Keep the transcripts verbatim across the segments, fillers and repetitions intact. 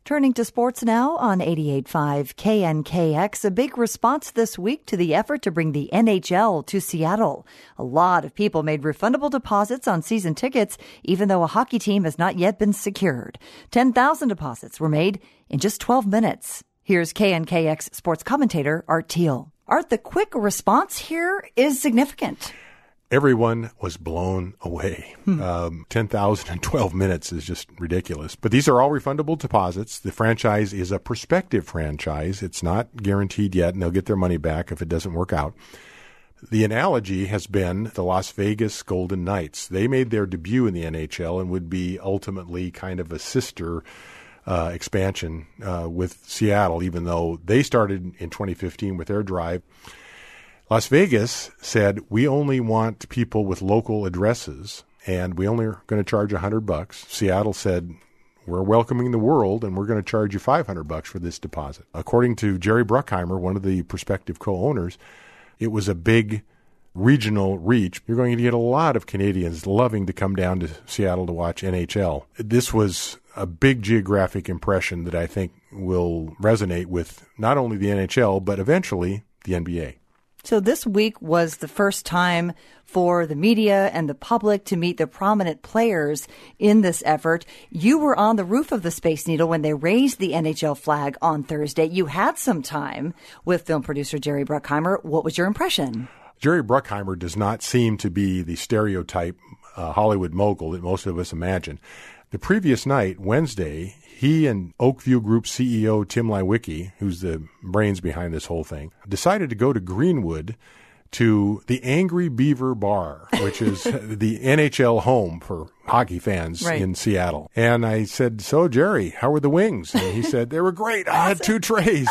Turning to sports now on eighty-eight point five K N K X, a big response this week to the effort to bring the N H L to Seattle. A lot of people made refundable deposits on season tickets, even though a hockey team has not yet been secured. ten thousand deposits were made in just twelve minutes. Here's K N K X sports commentator Art Teal. Art, the quick response here is significant. Everyone was blown away. Hmm. Um, ten thousand in twelve minutes is just ridiculous. But these are all refundable deposits. The franchise is a prospective franchise. It's not guaranteed yet, and they'll get their money back if it doesn't work out. The analogy has been the Las Vegas Golden Knights. They made their debut in the N H L and would be ultimately kind of a sister uh, expansion uh, with Seattle, even though they started in twenty fifteen with their drive. Las Vegas said, we only want people with local addresses, and we only are going to charge one hundred bucks. Seattle said, we're welcoming the world, and we're going to charge you five hundred bucks for this deposit. According to Jerry Bruckheimer, one of the prospective co-owners, it was a big regional reach. You're going to get a lot of Canadians loving to come down to Seattle to watch N H L. This was a big geographic impression that I think will resonate with not only the N H L, but eventually the N B A. So this week was the first time for the media and the public to meet the prominent players in this effort. You were on the roof of the Space Needle when they raised the N H L flag on Thursday. You had some time with film producer Jerry Bruckheimer. What was your impression? Jerry Bruckheimer does not seem to be the stereotype uh, Hollywood mogul that most of us imagine. The previous night, Wednesday, he and Oakview Group C E O Tim Leiweke, who's the brains behind this whole thing, decided to go to Greenwood to the Angry Beaver Bar, which is the N H L home for hockey fans right. in Seattle. And I said, so, Jerry, how were the wings? And he said, they were great. I had two trays.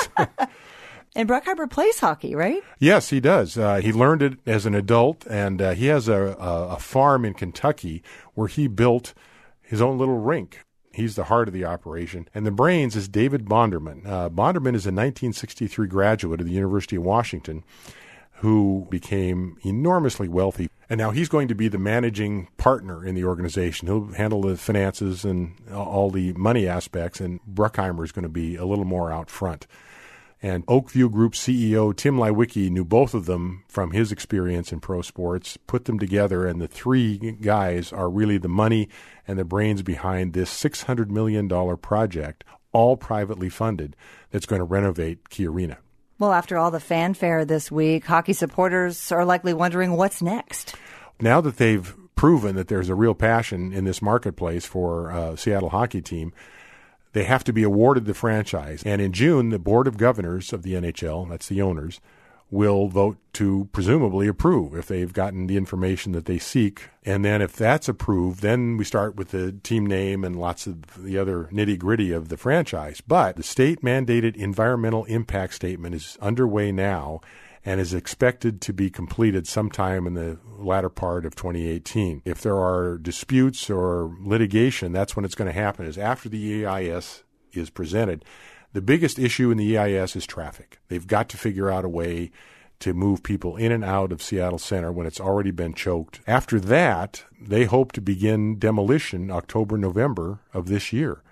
And Bruckheimer plays hockey, right? Yes, he does. Uh, he learned it as an adult, and uh, he has a, a, a farm in Kentucky where he built his own little rink. He's the heart of the operation. And the brains is David Bonderman. Uh, Bonderman is a nineteen sixty-three graduate of the University of Washington who became enormously wealthy. And now he's going to be the managing partner in the organization. He'll handle the finances and all the money aspects, and Bruckheimer is going to be a little more out front. And Oakview Group C E O Tim Leiweke knew both of them from his experience in pro sports, put them together, and the three guys are really the money and the brains behind this six hundred million dollars project, all privately funded, that's going to renovate Key Arena. Well, after all the fanfare this week, hockey supporters are likely wondering what's next. Now that they've proven that there's a real passion in this marketplace for a Seattle hockey team, they have to be awarded the franchise. And in June, the Board of Governors of the N H L, that's the owners, will vote to presumably approve if they've gotten the information that they seek. And then if that's approved, then we start with the team name and lots of the other nitty-gritty of the franchise. But the state-mandated environmental impact statement is underway now and is expected to be completed sometime in the latter part of twenty eighteen. If there are disputes or litigation, that's when it's going to happen, is after the E I S is presented. The biggest issue in the E I S is traffic. They've got to figure out a way to move people in and out of Seattle Center when it's already been choked. After that, they hope to begin demolition October, November of this year.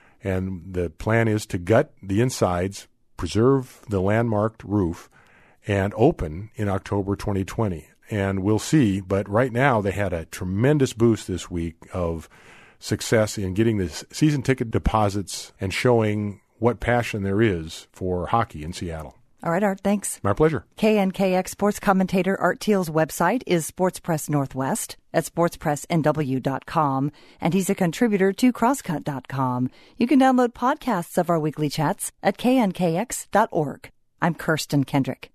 And the plan is to gut the insides, preserve the landmarked roof, and open in October twenty twenty. And we'll see, but right now they had a tremendous boost this week of success in getting the season ticket deposits and showing what passion there is for hockey in Seattle. All right, Art, thanks. My pleasure. K N K X sports commentator Art Teal's website is Sports Press Northwest at sports press n w dot com, and he's a contributor to crosscut dot com. You can download podcasts of our weekly chats at k n k x dot org. I'm Kirsten Kendrick.